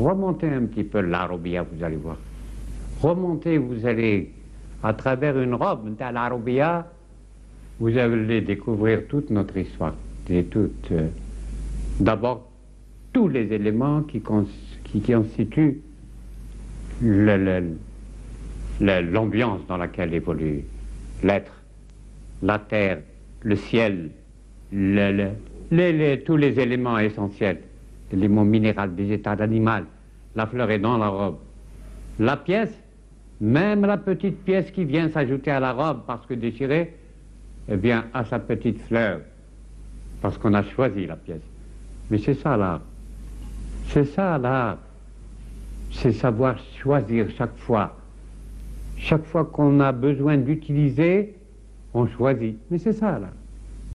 Remontez un petit peu l'Arabia, vous allez voir. Remontez, vous allez, à travers une robe de l'Arabia, vous allez découvrir toute notre histoire. Et d'abord, tous les éléments qui constituent l'ambiance dans laquelle évolue l'être, la terre, le ciel, tous les éléments essentiels, l'élément minéral, végétal, animal, la fleur est dans la robe. La pièce, même la petite pièce qui vient s'ajouter à la robe parce que déchirée, eh bien, à sa petite fleur, parce qu'on a choisi la pièce. Mais c'est ça l'art. C'est ça l'art. C'est savoir choisir chaque fois. Chaque fois qu'on a besoin d'utiliser, on choisit. Mais c'est ça l'art.